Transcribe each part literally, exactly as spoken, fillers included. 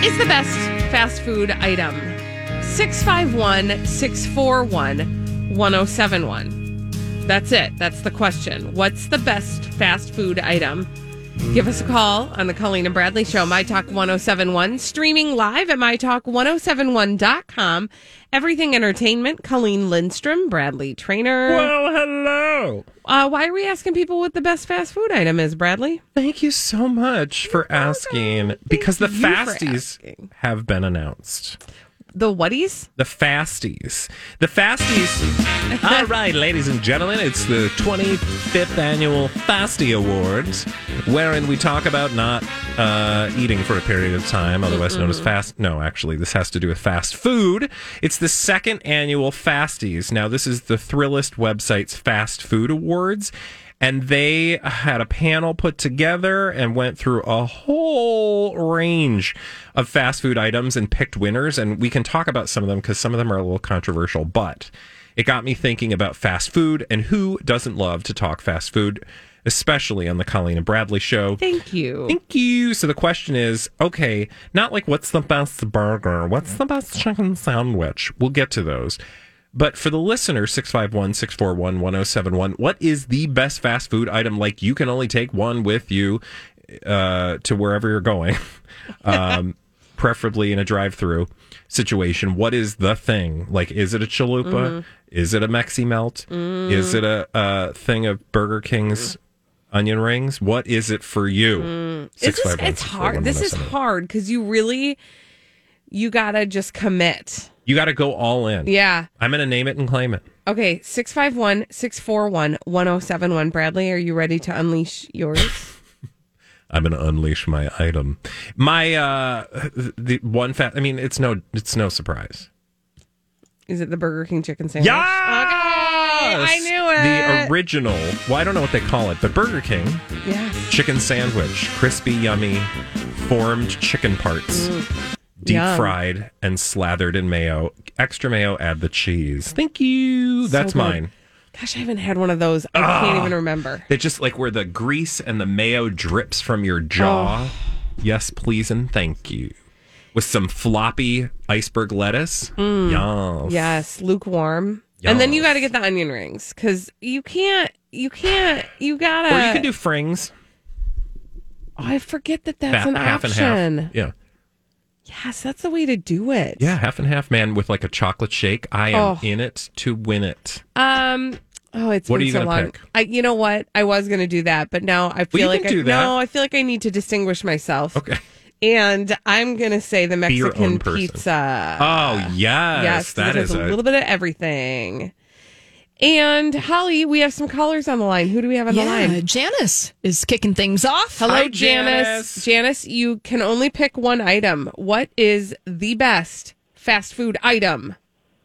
is the best fast food item? six five one, six four one, one oh seven one. That's it. That's the question. What's the best fast food item? Give us a call on the Colleen and Bradley Show, My Talk one oh seven one, streaming live at my talk ten seventy-one dot com. Everything Entertainment, Colleen Lindstrom, Bradley Trainer. Well, hello. Uh, why are we asking people what the best fast food item is, Bradley? Thank you so much for asking. Thank because the you for Fasties asking. have been announced. The whaties? The Fasties. The Fasties. All right, ladies and gentlemen, it's the twenty-fifth annual Fasty Awards, wherein we talk about not uh, eating for a period of time, otherwise Mm-mm. known as fast. No, actually, this has to do with fast food. It's the second annual Fasties. Now, this is the Thrillist website's Fast Food Awards. And they had a panel put together and went through a whole range of fast food items and picked winners. And we can talk about some of them because some of them are a little controversial. But it got me thinking about fast food and who doesn't love to talk fast food, especially on the Colleen and Bradley Show. Thank you. Thank you. So the question is, okay, not like what's the best burger? What's the best chicken sandwich? We'll get to those. But for the listener, six five one, six four one, one oh seven one, what is the best fast food item? Like, you can only take one with you uh, to wherever you're going, um, preferably in a drive-through situation. What is the thing? Like, is it a chalupa? Mm-hmm. Is it a Mexi Melt? Mm. Is it a, a thing of Burger King's mm. onion rings? What is it for you? Mm. It's, just, it's hard. This is hard because you really, you got to just commit. You got to go all in. Yeah. I'm going to name it and claim it. Okay, six five one, six four one, one oh seven one. Bradley, are you ready to unleash yours? I'm going to unleash my item. My, uh, the one fat, I mean, it's no, it's no surprise. Is it the Burger King chicken sandwich? Yes! Okay, I knew it. The original, well, I don't know what they call it, but Burger King. Yes. Chicken sandwich. Crispy, yummy, formed chicken parts. Mm. Deep Yum. fried and slathered in mayo. Extra mayo, add the cheese. Thank you. That's so mine. Gosh, I haven't had one of those. I oh, can't even remember. They just like where the grease and the mayo drips from your jaw. Oh. Yes, please, and thank you. With some floppy iceberg lettuce. Mm. Yes. Yes, lukewarm. Yes. And then you got to get the onion rings because you can't, you can't, you got to. Or you can do frings. Oh, I forget that that's half, an half option. And half. Yeah. Yes, that's the way to do it. Yeah, half and half, man, with like a chocolate shake. I am oh. in it to win it. Um. Oh, it's what been are you so gonna long. Pick? I, you know what? I was going to do that, but now I feel well, like I, do that. no, I feel like I need to distinguish myself. Okay. And I'm going to say the Mexican pizza. Oh yes, yes, that is a, a little bit of everything. And Holly, we have some callers on the line. Who do we have on yeah, the line? Janice is kicking things off. Hello, Hi, Janice. Janice. Janice, you can only pick one item. What is the best fast food item?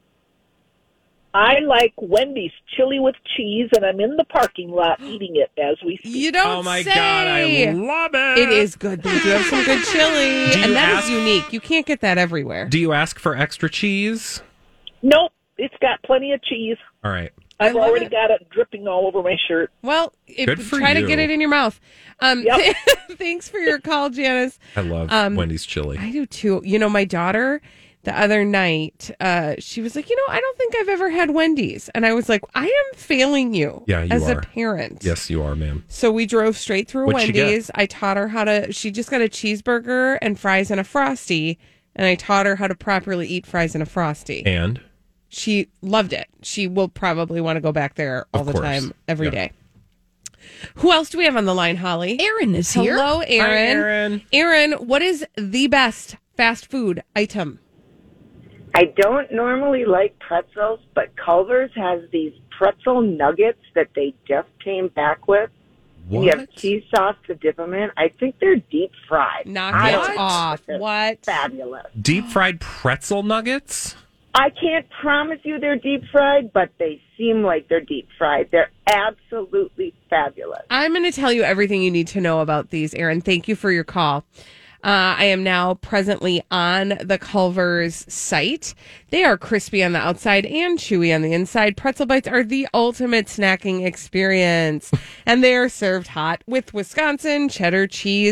I like Wendy's chili with cheese, and I'm in the parking lot eating it as we speak. You don't Oh, my say. God, I love it. It is good. They do have some good chili. Do And that ask, is unique. You can't get that everywhere. Do you ask for extra cheese? Nope, it's got plenty of cheese. All right. I've already it. got it dripping all over my shirt. Well, if, Good for try you. to get it in your mouth. Um, Yep. Thanks for your call, Janice. I love um, Wendy's chili. I do too. You know, my daughter, the other night, uh, she was like, you know, I don't think I've ever had Wendy's. And I was like, I am failing you, yeah, you as are. a parent. Yes, you are, ma'am. So we drove straight through What'd she Wendy's. get? I taught her how to, she just got a cheeseburger and fries and a Frosty. And I taught her how to properly eat fries and a Frosty. And? She loved it. She will probably want to go back there all Of the course. time, every Yeah. day. Who else do we have on the line, Holly? Aaron is here. Hello, Aaron. Hi, Aaron. Aaron, what is the best fast food item? I don't normally like pretzels, but Culver's has these pretzel nuggets that they just came back with. What? You have cheese sauce to dip them in. I think they're deep fried. Knock I it don't know. off. They're What? Fabulous. Deep fried pretzel nuggets? I can't promise you they're deep fried, but they seem like they're deep fried. They're absolutely fabulous. I'm going to tell you everything you need to know about these, Aaron. Thank you for your call. Uh, I am now presently on the Culver's site. They are crispy on the outside and chewy on the inside. Pretzel bites are the ultimate snacking experience, and they are served hot with Wisconsin cheddar cheese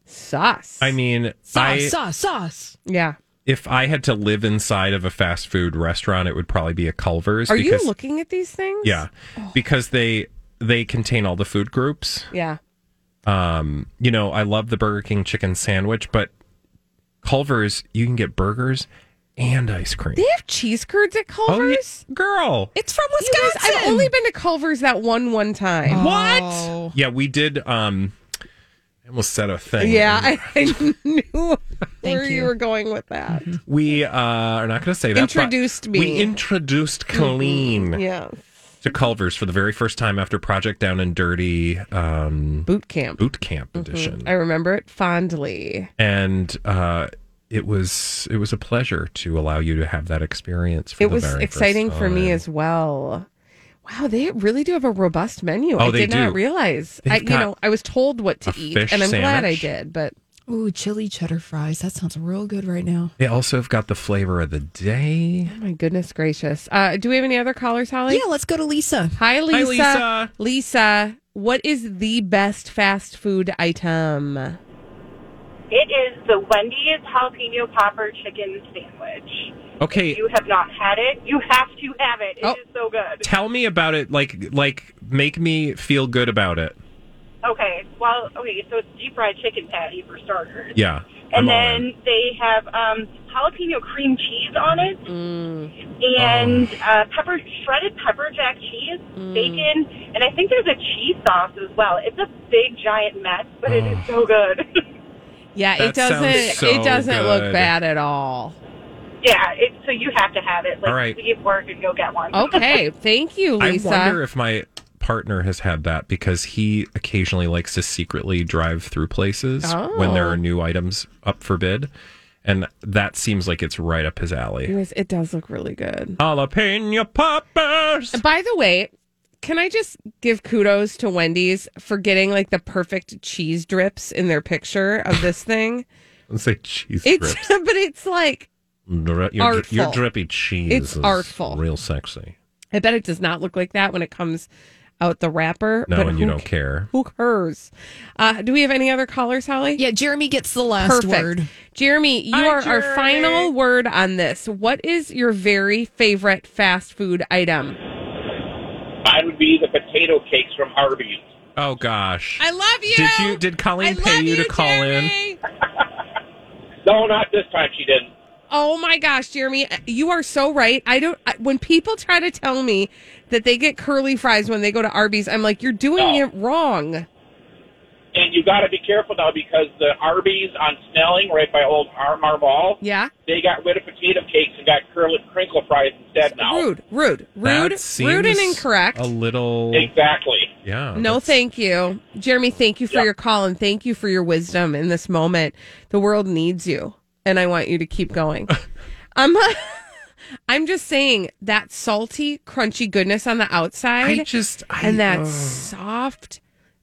Sauce. I mean, Sauce, I, sauce, sauce. yeah. if I had to live inside of a fast food restaurant, it would probably be a Culver's. Are because, you looking at these things? Yeah, because they they contain all the food groups. Yeah. Um, you know, I love the Burger King chicken sandwich, but Culver's, you can get burgers and ice cream. They have cheese curds at Culver's? Oh, yeah. Girl. It's from You guys, Wisconsin. I've only been to Culver's that one one time. Oh. Yeah, we did. Um, I almost said a thing. Yeah, I, I knew where you. you. were going with that. We uh, are not going to say that. but Introduced me. We introduced Colleen Yeah. to Culver's for the very first time after Project Down and Dirty um, Boot camp. Boot Camp Edition. I remember it fondly. And uh, it was it was a pleasure to allow you to have that experience. For It the was very exciting first for me time. as well. Wow, they really do have a robust menu. Oh, I they did not do. realize. They've I, you got know, I was told what to a eat, fish and I'm glad I sandwich. did. But Ooh, chili cheddar fries. That sounds real good right now. They also have got the flavor of the day. oh my goodness gracious, uh, do we have any other callers, Holly? Yeah, let's go to Lisa. Hi, Lisa. Lisa. Lisa, what is the best fast food item? It is the Wendy's jalapeno popper chicken sandwich. Okay, If you have not had it, you have to have it. It is Oh. so good. tell me about it. Like, like, make me feel good about it. Okay, well, okay, so it's deep fried chicken patty for starters. Yeah. And I'm all then in. they have um, jalapeno cream cheese on it, Mm. and Oh. uh, pepper shredded pepper jack cheese, Mm. bacon, and I think there's a cheese sauce as well. It's a big giant mess, but it is so good. Yeah, That it doesn't. sounds so it doesn't look good. bad at all. yeah, it, so you have to have it. Like, All right. leave work and go get one. Okay, thank you, Lisa. I wonder if my partner has had that because he occasionally likes to secretly drive through places when there Oh. are new items up for bid. And that seems like it's right up his alley. Anyways, it does look really good. Jalapeno poppers. By the way, can I just give kudos to Wendy's for getting like the perfect cheese drips in their picture of this thing? Let's say cheese It's strips. but it's like Dri- your, artful. your drippy cheese It's is artful. real sexy. I bet it does not look like that when it comes out the wrapper. No, but and you who don't ca- care. Who cares? Uh, do we have any other callers, Holly? Yeah, Jeremy gets the last Perfect. word. Jeremy, you Hi, are our Jeremy. final word on this. What is your very favorite fast food item? Mine would be the potato cakes from Arby's. Oh gosh. I love you. Did you did Colleen pay you, to call in? No, not this time. She didn't. Oh my gosh, Jeremy, you are so right. I don't. I, when people try to tell me that they get curly fries when they go to Arby's, I'm like, you're doing Oh. it wrong. And you got to be careful now because the Arby's on Snelling, right by Old Armar Mall, Yeah, they got rid of potato cakes and got curly, crinkle fries instead now. rude, rude, rude, That seems rude, and incorrect. A little. Exactly. Yeah. No, that's- thank you, Jeremy. Thank you for Yep. your call and thank you for your wisdom in this moment. The world needs you, and I want you to keep going. I'm. I'm just saying that salty, crunchy goodness on the outside. I just I, and that ugh. soft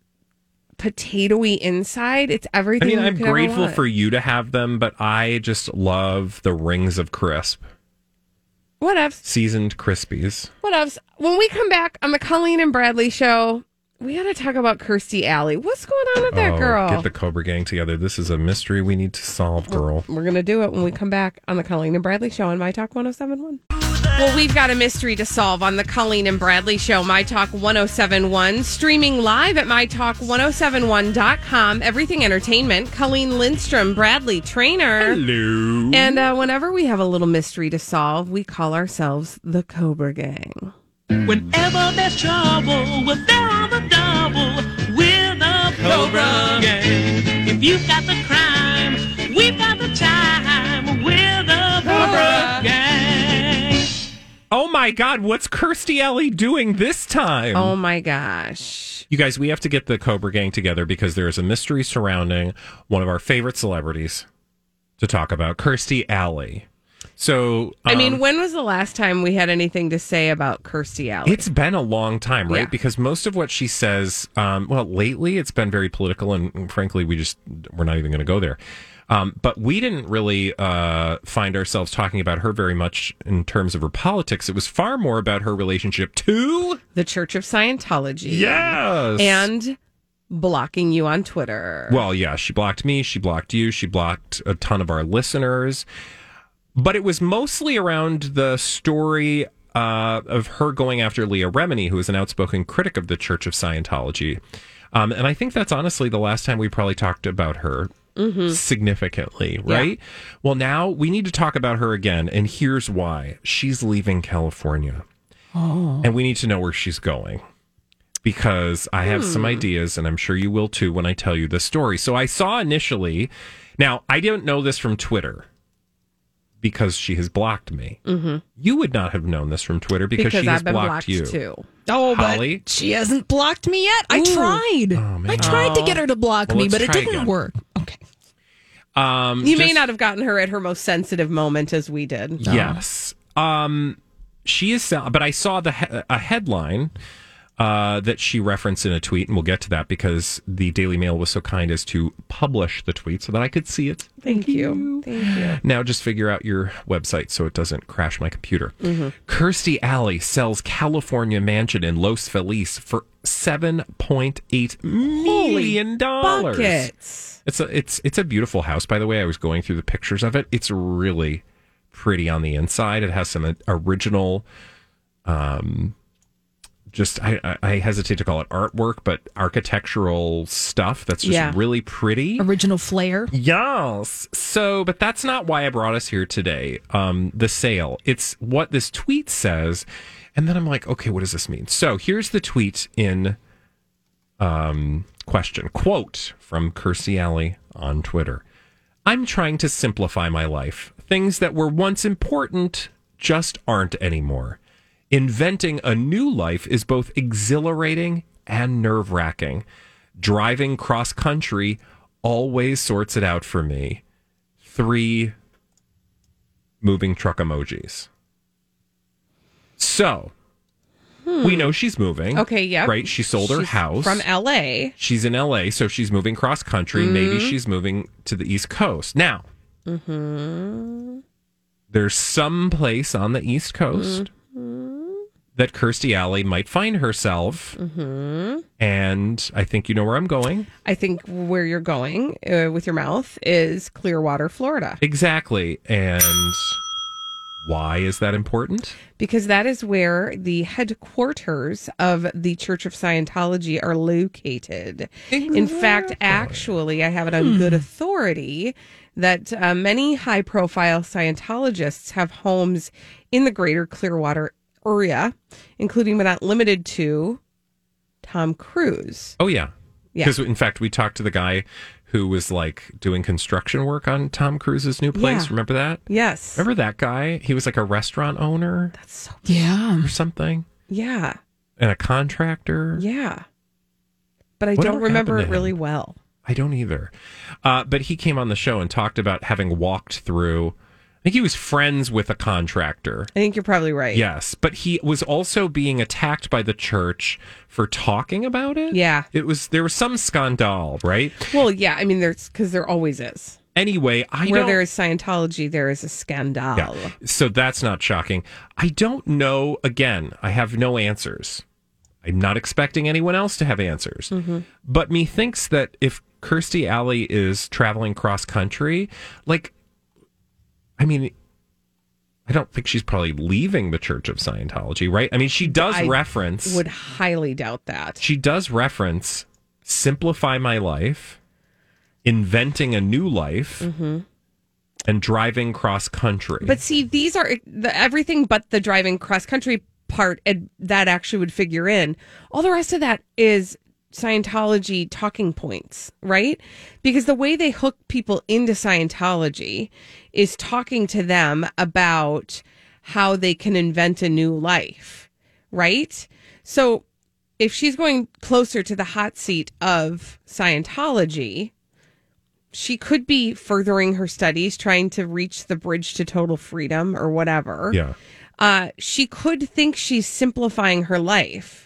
potatoey inside. It's everything. I mean, you I'm could ever grateful want. for you to have them, but I just love the rings of crisp, Whatevs. seasoned Crispies. Whatevs. When we come back on the Colleen and Bradley show, we got to talk about Kirstie Alley. What's going on with that Oh, girl? Get the Cobra Gang together. This is a mystery we need to solve, girl. We're going to do it when we come back on the Colleen and Bradley show on My Talk one oh seven point one. Well, we've got a mystery to solve on the Colleen and Bradley show, My Talk one oh seven point one, streaming live at my talk one oh seven one dot com. Everything Entertainment. Colleen Lindstrom, Bradley Trainer. Hello. And uh, whenever we have a little mystery to solve, we call ourselves the Cobra Gang. Whenever there's trouble, we're there on the double. We're the Cobra Gang. If you've got the crime, we've got the time. We're the Cobra Gang. Oh my God, what's Kirstie Alley doing this time? Oh my gosh. You guys, we have to get the Cobra Gang together because there is a mystery surrounding one of our favorite celebrities to talk about, Kirstie Alley. So, I mean, um, when was the last time we had anything to say about Kirstie Alley? it's been a long time, right? Yeah. Because most of what she says, um, well, lately it's been very political, and, and frankly, we just we're not even going to go there. Um, but we didn't really uh, find ourselves talking about her very much in terms of her politics. It was far more about her relationship to the Church of Scientology. yes, And blocking you on Twitter. Well, yeah, she blocked me. She blocked you. She blocked a ton of our listeners. But it was mostly around the story uh, of her going after Leah Remini, who is an outspoken critic of the Church of Scientology. Um, and I think that's honestly the last time we probably talked about her mm-hmm. significantly, right? Yeah. Well, now we need to talk about her again. And here's why. She's leaving California. Oh. And we need to know where she's going. Because I have hmm. some ideas, and I'm sure you will too when I tell you the story. So I saw initially, now I didn't know this from Twitter because she has blocked me. Mm-hmm. You would not have known this from Twitter because, because she has I've been blocked, blocked you. Too. Oh, Holly? But she hasn't blocked me yet. I Ooh. tried. Oh, man. I tried oh. to get her to block well, me, but it didn't again. work. Okay. Um, you just, may not have gotten her at her most sensitive moment as we did. No. Yes. Um, she is, but I saw the he- a headline uh, that she referenced in a tweet, and we'll get to that because the Daily Mail was so kind as to publish the tweet so that I could see it. Thank, Thank you. you. Thank you. Now just figure out your website so it doesn't crash my computer. Mm-hmm. Kirstie Alley sells California mansion in Los Feliz for seven point eight million dollars. Buckets. It's a it's it's a beautiful house, by the way. I was going through the pictures of it. It's really pretty on the inside. It has some original um just I, I hesitate to call it artwork, but architectural stuff that's just yeah. really pretty. Original flair. Yes. So, but that's not why I brought us here today. Um, the sale. It's what this tweet says. And then I'm like, okay, what does this mean? So here's the tweet in um, question. Quote from Kirstie Alley on Twitter. I'm trying to simplify my life. Things that were once important just aren't anymore. Inventing a new life is both exhilarating and nerve-wracking. Driving cross-country always sorts it out for me. Three moving truck emojis. So, hmm. we know she's moving. Okay, yeah. Right? She sold she's her house. From L A. She's in L A, so she's moving cross-country. Mm-hmm. Maybe she's moving to the East Coast. Now, mm-hmm. there's some place on the East Coast mm-hmm. that Kirstie Alley might find herself. Mm-hmm. And I think you know where I'm going. I think where you're going uh, with your mouth is Clearwater, Florida. Exactly. And why is that important? Because that is where the headquarters of the Church of Scientology are located. Exactly. In fact, actually, I have it on good authority that uh, many high-profile Scientologists have homes in the greater Clearwater area, including but not limited to Tom Cruise. Oh, yeah. Yeah. Because, in fact, we talked to the guy who was, like, doing construction work on Tom Cruise's new place. Yeah. Remember that? Yes. Remember that guy? He was, like, a restaurant owner. That's so yeah. Or something. Yeah. And a contractor. Yeah. But I Whatever don't remember it him? really well. I don't either. Uh, but he came on the show and talked about having walked through... I think he was friends with a contractor. I think you're probably right. Yes, but he was also being attacked by the church for talking about it. Yeah. It was there was some scandal, right? Well, yeah, I mean there's cuz there always is. Anyway, I Where don't, there is Scientology, there is a scandal. Yeah, so that's not shocking. I don't know, again, I have no answers. I'm not expecting anyone else to have answers. Mm-hmm. But methinks that if Kirstie Alley is traveling cross country, like I mean, I don't think she's probably leaving the Church of Scientology, right? I mean, she does I reference... would highly doubt that. She does reference simplify my life, inventing a new life, mm-hmm. and driving cross-country. But see, these are the, everything but the driving cross-country part, and that actually would figure in. All the rest of that is Scientology talking points, right? Because the way they hook people into Scientology is talking to them about how they can invent a new life, right? So if she's going closer to the hot seat of Scientology, she could be furthering her studies, trying to reach the bridge to total freedom or whatever. Yeah. Uh, she could think she's simplifying her life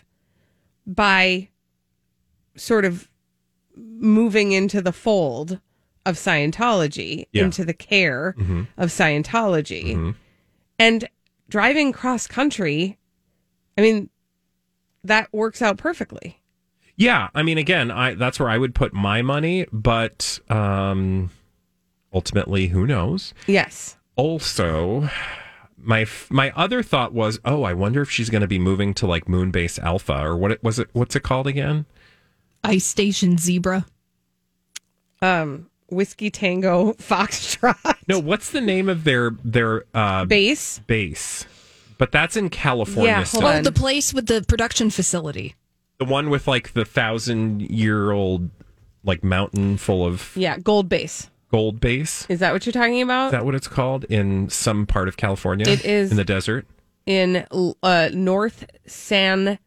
by sort of moving into the fold of Scientology, yeah. into the care mm-hmm. of Scientology. Mm-hmm. And driving cross country, I mean, that works out perfectly. Yeah, I mean, again, I that's where I would put my money, but um, ultimately, who knows? Yes. Also, my f- my other thought was, oh, I wonder if she's going to be moving to like Moonbase Alpha or what it was it what's it called again? Ice Station Zebra. Um, Whiskey Tango Foxtrot. No, what's the name of their their uh, Base? base? But that's in California Yeah, still. hold Oh, on. the place with the production facility. The one with like the thousand year old like mountain full of Yeah, Gold Base. gold base. Is that what you're talking about? Is that what it's called in some part of California? It is. In the desert? In uh, North San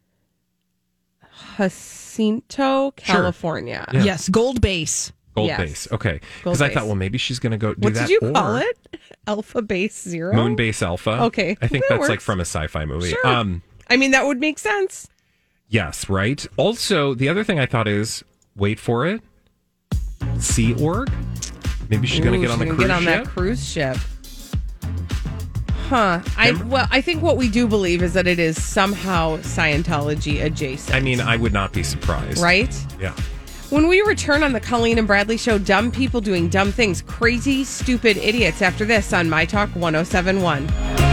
Jacinto, California. Yeah. Yes, Gold Base. Gold Yes. base. Okay. Gold Because I base. thought, well, maybe she's going to go do What that. did you or call it? Alpha Base Zero? Moon Base Alpha. Okay. I think That that's like works. from a sci fi movie. Sure. Um, I mean, that would make sense. yes, right. Also, the other thing I thought is wait for it. Sea Org. Maybe she's going to Ooh, get on the she's cruise gonna get on ship. that cruise ship. Huh. I well, I think what we do believe is that it is somehow Scientology adjacent. I mean, I would not be surprised. right? Yeah. When we return on the Colleen and Bradley Show, dumb people doing dumb things, crazy, stupid idiots. After this on My Talk one oh seven one.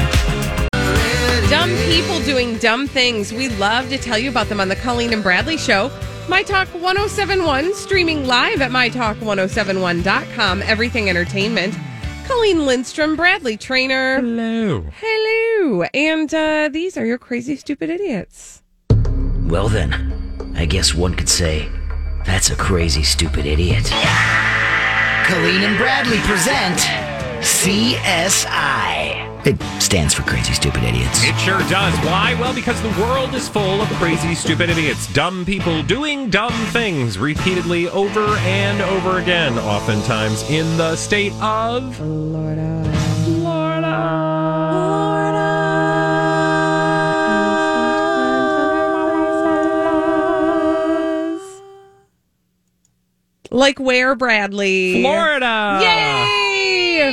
Dumb people doing dumb things. We love to tell you about them on the Colleen and Bradley Show. My Talk one oh seven one, streaming live at my talk one oh seven one dot com. Everything Entertainment. Colleen Lindstrom, Bradley Trainer. Hello. Hello. And uh, these are your crazy, stupid idiots. Well then, I guess one could say, that's a crazy, stupid idiot. Colleen and Bradley present C S I. It stands for Crazy Stupid Idiots. It sure does. Why? Well, because the world is full of crazy, stupid idiots. Dumb people doing dumb things repeatedly over and over again, oftentimes in the state of Florida. Like where, Bradley? Florida. Yay!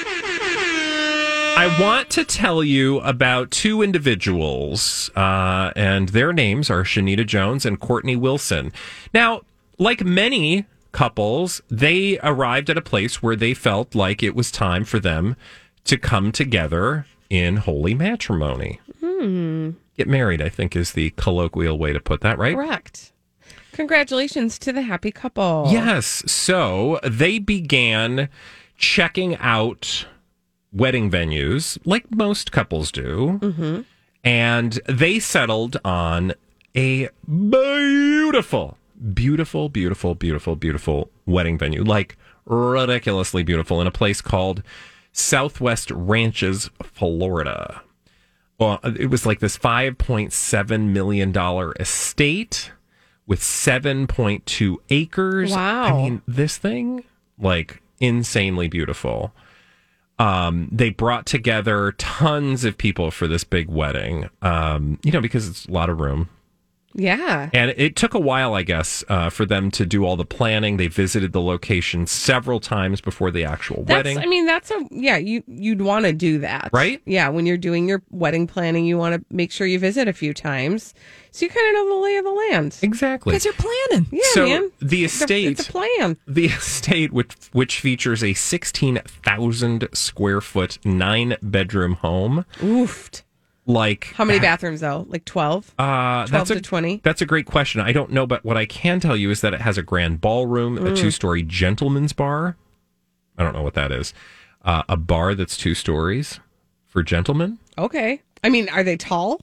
I want to tell you about two individuals, uh, and their names are Shanita Jones and Courtney Wilson. Now, like many couples, they arrived at a place where they felt like it was time for them to come together in holy matrimony. Hmm. Get married, I think, is the colloquial way to put that, right? Correct. Congratulations to the happy couple. Yes. So they began checking out wedding venues like most couples do. Mm-hmm. And they settled on a beautiful, beautiful, beautiful, beautiful, beautiful wedding venue. Like ridiculously beautiful in a place called Southwest Ranches, Florida. Well, it was like this five point seven million dollars estate with seven point two acres. Wow. I mean, this thing, like, insanely beautiful. Um, they brought together tons of people for this big wedding, um, you know, because it's a lot of room. Yeah. And it took a while, I guess, uh, for them to do all the planning. They visited the location several times before the actual That's, wedding. I mean, that's a, yeah, you, you'd want to do that. Right? Yeah. When you're doing your wedding planning, you want to make sure you visit a few times. So you kind of know the lay of the land. Exactly. Because you're planning. Yeah, so man. the It's a- estate, It's a plan. the estate, which which features a sixteen thousand square foot nine bedroom home, Oofed. like How many bathrooms, though? Like twelve? Uh, twelve that's to a, twenty? That's a great question. I don't know, but what I can tell you is that it has a grand ballroom, a Mm. two story gentleman's bar. I don't know what that is. Uh, a bar that's two stories for gentlemen. Okay. I mean, are they tall?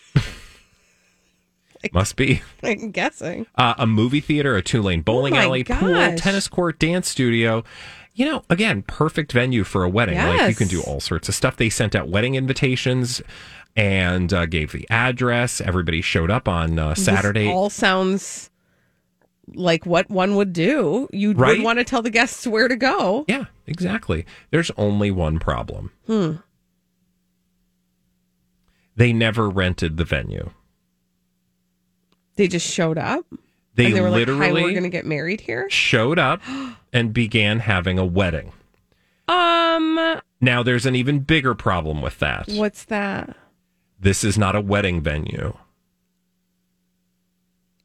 Must be. I'm guessing. Uh, a movie theater, a two lane bowling Oh my alley, pool, gosh. tennis court, dance studio. You know, again, perfect venue for a wedding. Like you Yes. can do all sorts of stuff. They sent out wedding invitations and uh, gave the address. Everybody showed up on uh, Saturday. This all sounds like what one would do. You Right? would want to tell the guests where to go. Yeah, exactly. There's only one problem. Hmm. They never rented the venue. They just showed up. They, and they were literally like, "Hi, we're going to get married here." showed up and began having a wedding. Um, Now, there's an even bigger problem with that. what's that? This is not a wedding venue.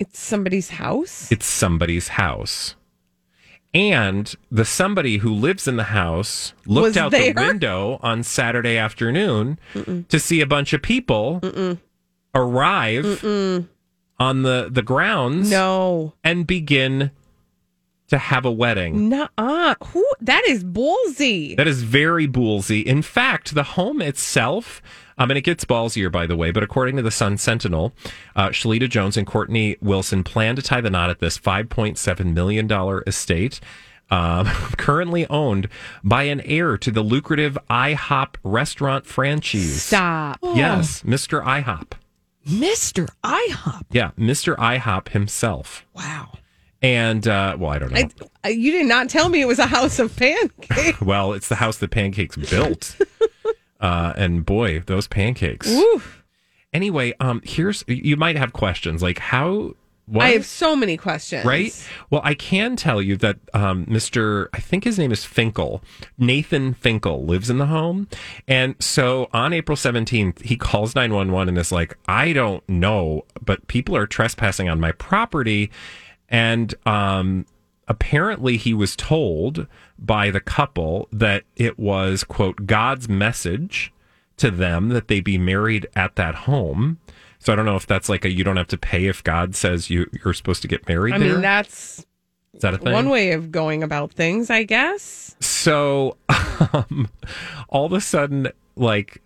It's somebody's house? It's somebody's house. And the somebody who lives in the house looked Was out there? the window on Saturday afternoon Mm-mm. to see a bunch of people Mm-mm. arrive Mm-mm. on the, the grounds No. and begin to have a wedding. Nuh-uh. Who? That is ballsy. That is very ballsy. In fact, the home itself, um, and it gets ballsier, by the way, but according to the Sun Sentinel, uh, Shalita Jones and Courtney Wilson plan to tie the knot at this five point seven million dollars estate, um, currently owned by an heir to the lucrative IHOP restaurant franchise. Stop. Yes, Mister IHOP. Mister IHOP. Yeah, Mister IHOP himself. Wow. And, uh, well, I don't know. I, I, you did not tell me it was a house of pancakes. Well, it's the house that Pancakes built. uh, and boy, those pancakes. Oof. Anyway, um, here's, you might have questions like how, what? I have so many questions. Right? Well, I can tell you that um, Mister, I think his name is Finkel, Nathan Finkel, lives in the home. And so on April seventeenth, he calls nine one one and is like, I don't know, but people are trespassing on my property. And um, apparently he was told by the couple that it was, quote, God's message to them that they be married at that home. So I don't know if that's like a you don't have to pay if God says you, you're supposed to get married I there. mean, that's Is that a thing? one way of going about things, I guess. So um, all of a sudden, like...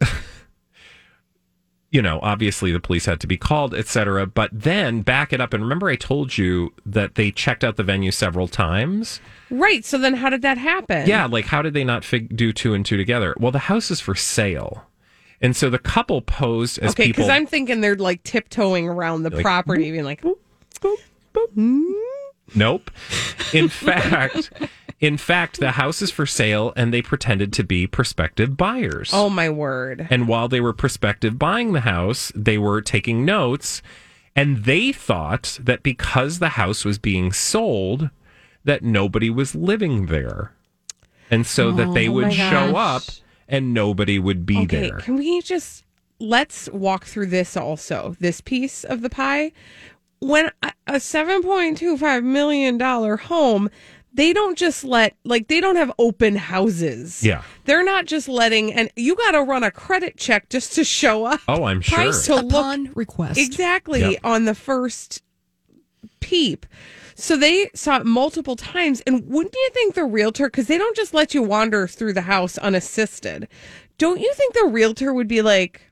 You know, obviously the police had to be called, et cetera. But then back it up. And remember I told you that they checked out the venue several times? Right. So then how did that happen? Yeah. Like, how did they not fig- do two and two together? Well, the house is for sale. And so the couple posed as okay, people... because I'm thinking they're like tiptoeing around the Like, property, being like, boop, boop, boop. Hmm? Nope. In fact... In fact, the house is for sale, and they pretended to be prospective buyers. Oh, my word. And while they were prospective buying the house, they were taking notes, and they thought that because the house was being sold, that nobody was living there. And so oh, that they would my show up, gosh. and nobody would be okay, there. Can we just, let's walk through this also, this piece of the pie. When a, a seven point two five million dollars home... They don't just let, like, they don't have open houses. Yeah. They're not just letting, and you got to run a credit check just to show up. Oh, I'm sure. Price to Upon look request. exactly Yep. on the first peep. So they saw it multiple times. And wouldn't you think the realtor, because they don't just let you wander through the house unassisted, don't you think the realtor would be like,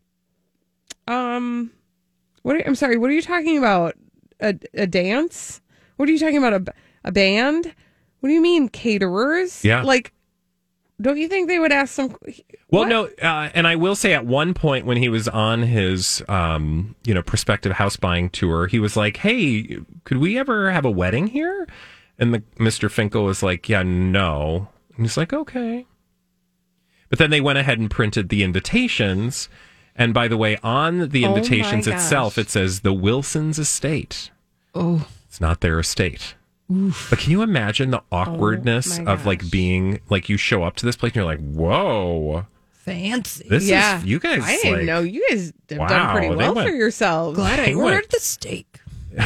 um, what? Are, I'm sorry, what are you talking about? A, a dance? What are you talking about? A, a band? What do you mean, caterers? Yeah. Like, don't you think they would ask some... Well, what? no, uh, and I will say at one point when he was on his, um, you know, prospective house buying tour, he was like, hey, could we ever have a wedding here? And the Mister Finkel was like, yeah, no. And he's like, okay. But then they went ahead and printed the invitations. And by the way, on the Oh my invitations itself, gosh. it says the Wilsons estate. Oh. It's not their estate. Oof. But can you imagine the awkwardness Oh my of like gosh. being like you show up to this place and you're like, whoa, Fancy. this Yeah. is you guys. I didn't like, know. You guys have Wow, done pretty they well went- for yourselves. Glad I They went- ordered the steak.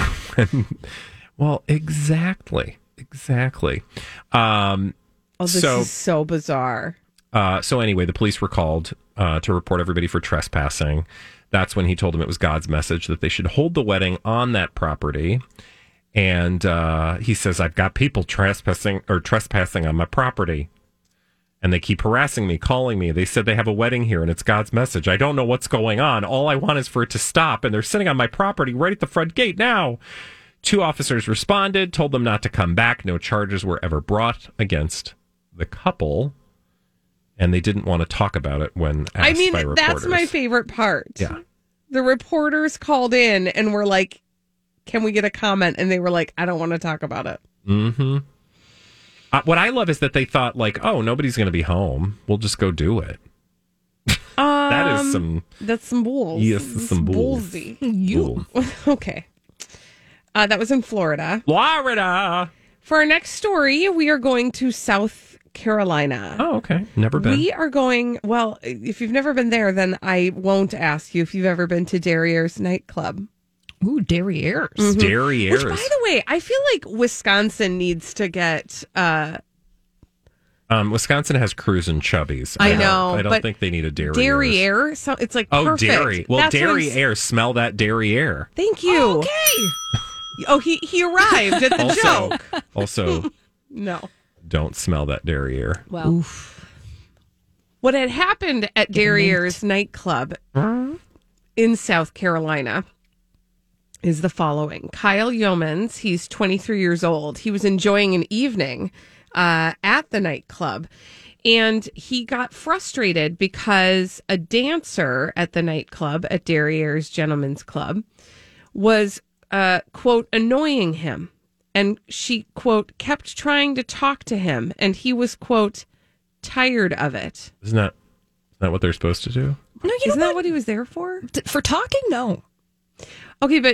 Well, exactly, exactly. Um, Oh, this so, is so bizarre. uh, so anyway, the police were called uh, to report everybody for trespassing. That's when he told them it was God's message that they should hold the wedding on that property. And uh, he says, I've got people trespassing or trespassing on my property. And they keep harassing me, calling me. They said they have a wedding here and it's God's message. I don't know what's going on. All I want is for it to stop. And they're sitting on my property right at the front gate now. Two officers responded, told them not to come back. No charges were ever brought against the couple. And they didn't want to talk about it when asked I mean, by reporters. that's my favorite part. Yeah. The reporters called in and were like, can we get a comment? And they were like, I don't want to talk about it. Mm-hmm. Uh, what I love is that they thought, like, oh, nobody's going to be home. We'll just go do it. Um, That is some... That's some bulls. Yes, some bulls. Bullsy. You. Okay. Uh, that was in Florida. Florida! For our next story, we are going to South Carolina. Oh, okay. Never been. We are going, well, if you've never been there, then I won't ask you if you've ever been to Derriere's nightclub. Ooh, derrieres. Mm-hmm. Derrieres. Which, by the way, I feel like Wisconsin needs to get. Uh, um, Wisconsin has cruisin' chubbies. I don't- know, I don't but think they need a derriere. derriere. So it's like Oh, perfect. dairy. Well, That's what I'm s- derriere. Smell that derriere. Thank you. Okay. Oh, he he arrived at the Also, joke. also, No. don't smell that derriere. Well, What had happened at Derriere's nightclub in South Carolina is the following. Kyle Yeomans, he's twenty-three years old. He was enjoying an evening uh, at the nightclub, and he got frustrated because a dancer at the nightclub, at Derriere's Gentlemen's Club, was, uh, quote, annoying him. And she, quote, kept trying to talk to him, and he was, quote, tired of it. Isn't that, isn't that what they're supposed to do? no, you Isn't know that what? what he was there for? Th- For talking, no. Okay, but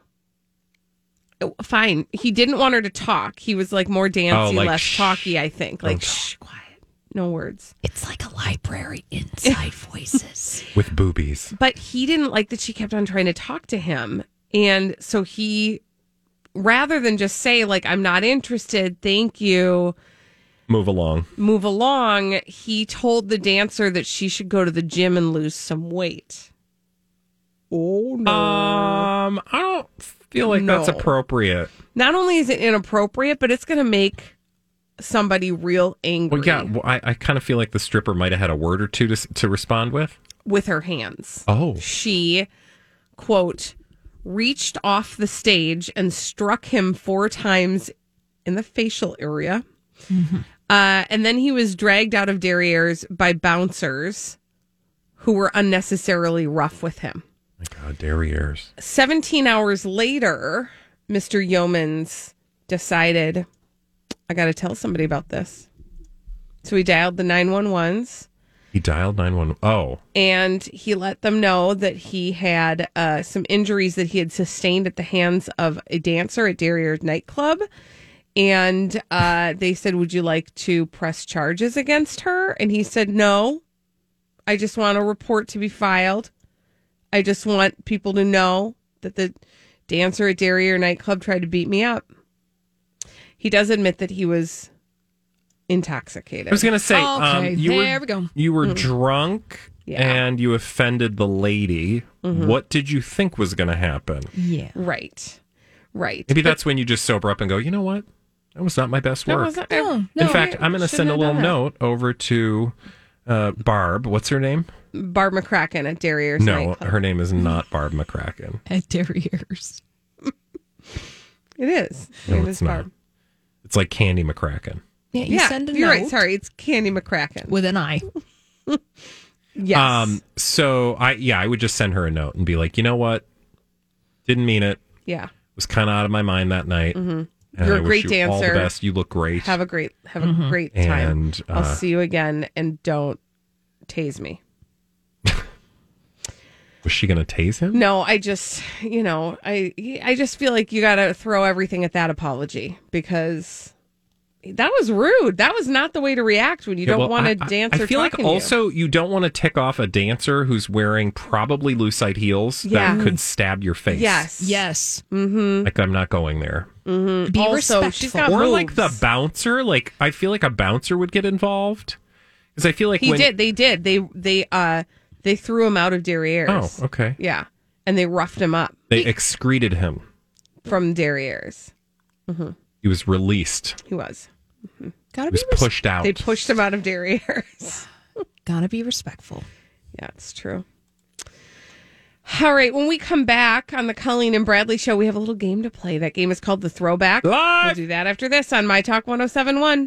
oh, fine. He didn't want her to talk. He was like more dancey, Oh, like less shh. talky, I think. Like, Don't shh, quiet. No words. It's like a library inside voices. With boobies. But he didn't like that she kept on trying to talk to him. And so he, rather than just say, like, I'm not interested, thank you, Move along. move along, he told the dancer that she should go to the gym and lose some weight. Oh, no. Um, I don't feel like No. that's appropriate. Not only is it inappropriate, but it's going to make somebody real angry Well, yeah, well, I, I kind of feel like the stripper might have had a word or two to s- to respond with. with her hands. Oh. She, quote, reached off the stage and struck him four times in the facial area. Uh, and then he was dragged out of Derriere's by bouncers who were unnecessarily rough with him. My God, derrieres. seventeen hours later, Mister Yeomans decided, I got to tell somebody about this. So he dialed the nine one ones He dialed nine one one. Oh, and he let them know that he had uh, some injuries that he had sustained at the hands of a dancer at Derriere's nightclub. And uh, they said, would you like to press charges against her? And he said, no, I just want a report to be filed. I just want people to know that the dancer at Derriere nightclub tried to beat me up. He does admit that he was intoxicated. I was going to say, Okay, um, you there were, we go. You were drunk Yeah. and you offended the lady. What did you think was going to happen? Yeah. Right. Right. Maybe But that's when you just sober up and go, you know what? That was not my best that work. wasn't- No, In no. fact, I'm going to send a Shouldn't little have done note over to uh, Barb. What's her name? Barb McCracken at Derriere's No, nightclub. her name is not Barb McCracken. At derrieres. It is. No, It it's is not. Barb. It's like Candy McCracken. Yeah, you Yeah, send a you're note right. Sorry, it's Candy McCracken. with an I. Yes. Um, so I, yeah, I would just send her a note and be like, you know what? Didn't mean it. yeah. Was kind of out of my mind that night. And You're I a wish great you All the dancer. best. You look great. Have a great have a great time. And, I'll uh, see you again, and don't tase me. Was she going to tase him? No, I just you know I I just feel like you got to throw everything at that apology because that was rude. That was not the way to react when you Yeah, don't well, want I- a I- dancer. I feel like talking to you. also you. don't want to tick off a dancer who's wearing probably lucite heels Yeah. that could stab your face. yes, Yes. Like I'm not going there. Be Also, respectful. she's got Or moves. like the bouncer. Like I feel like a bouncer would get involved. Because I feel like He when, did. They did. They they uh they threw him out of Derriere's. Oh, okay. Yeah, and they roughed him up They excreted him. from Derriere's. He was released. He was. Gotta He be was res- pushed out. They pushed him out of Derriere's. Gotta be respectful. Yeah, it's true. All right, when we come back on the Colleen and Bradley show, we have a little game to play. That game is called The Throwback. Live! We'll do that after this on My Talk one oh seven one.